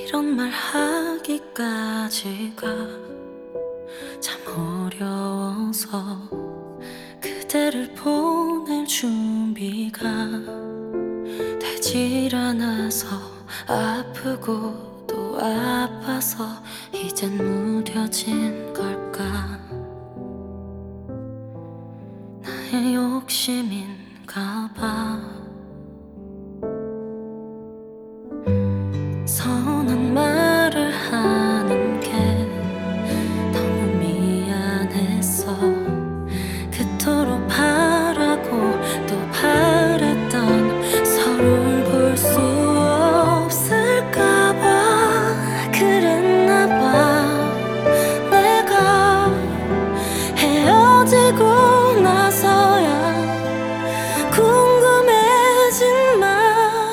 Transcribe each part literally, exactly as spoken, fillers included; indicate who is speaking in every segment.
Speaker 1: 이런 말 하기까지가 참 어려워서 그대를 보낼 준비가 되질 않아서 아프고 또 아파서 이젠 무뎌진 걸까. 나의 욕심인가 봐. 선한 말을 하는 게 너무 미안했어. 그토록 바라고 또 바랬던 서로를 볼 수 없을까봐 그랬나봐. 내가 헤어지고 나서야 궁금해진 말,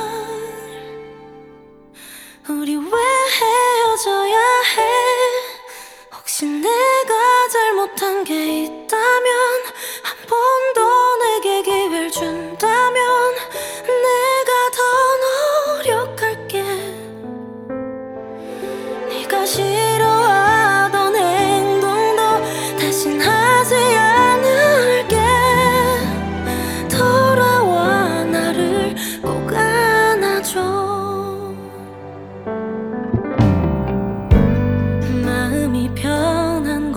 Speaker 1: 우리 왜 헤어져야 해? 혹시 내가 잘못한 게 있다면, 한 번 더 내게 기회를 준다면 내가 더 노력할게. 네가 싫어하던 행동도 다신 하지 않을게. 돌아와 나를 꼭 안아줘. 마음이 변한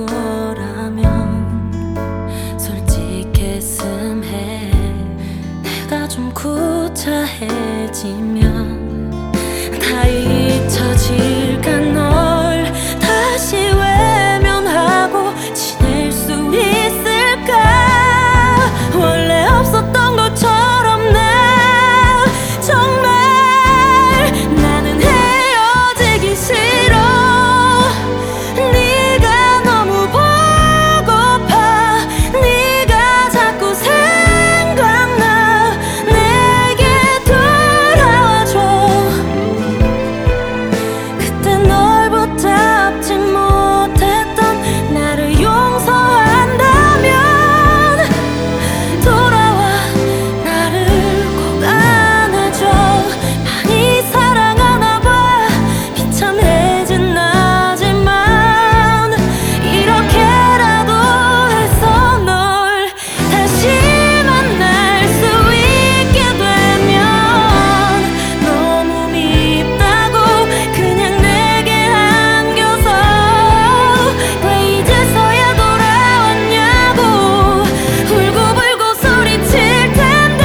Speaker 1: 거라면 솔직했음 해. 내가 좀 구차해지면 다 잊혀질까. 널 다시 외면하고 지낼 수 있을까. 원래 없었던 것처럼 나 정말 나는 헤어지기 싫어. 네가 너무 보고파. 네가 자꾸 생각나. 내게 돌아와줘. 그때 널 붙잡지 못했던 나를 용서한다면 돌아와 나를 꼭 안아줘. 많이 사랑하나봐. 비참해진 나지만 이렇게라도 해서 널 다시 만날 수 있게 되면 너무 밉다고 그냥 내게 안겨서 왜 이제서야 돌아왔냐고 울고불고 소리칠 텐데.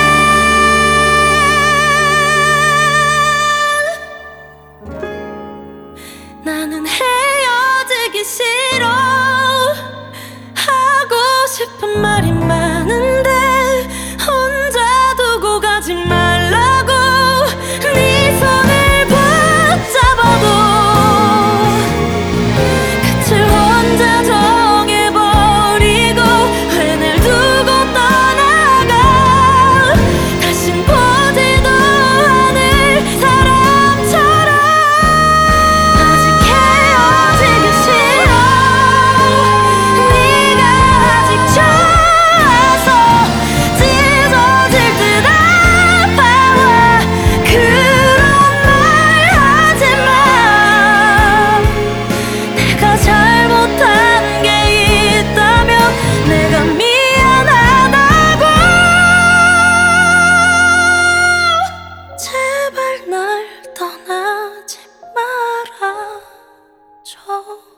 Speaker 1: 나는 헤어지기 싫어. 하고 싶은 말이 많은데 혼자 두고 가지 말라고. 네 손을 붙잡아도 끝을 혼자 정해버리고 왜 날 두고 떠나가. 다신 보지도 않을 사람처럼. 아직 헤어지기 싫어. 네가 아직 좋아서 찢어질 듯 아파와. 그런 말 하지마. 내가 잘못한 게 있다면 내가 미안하다고. 제발 날 떠나지 말아줘.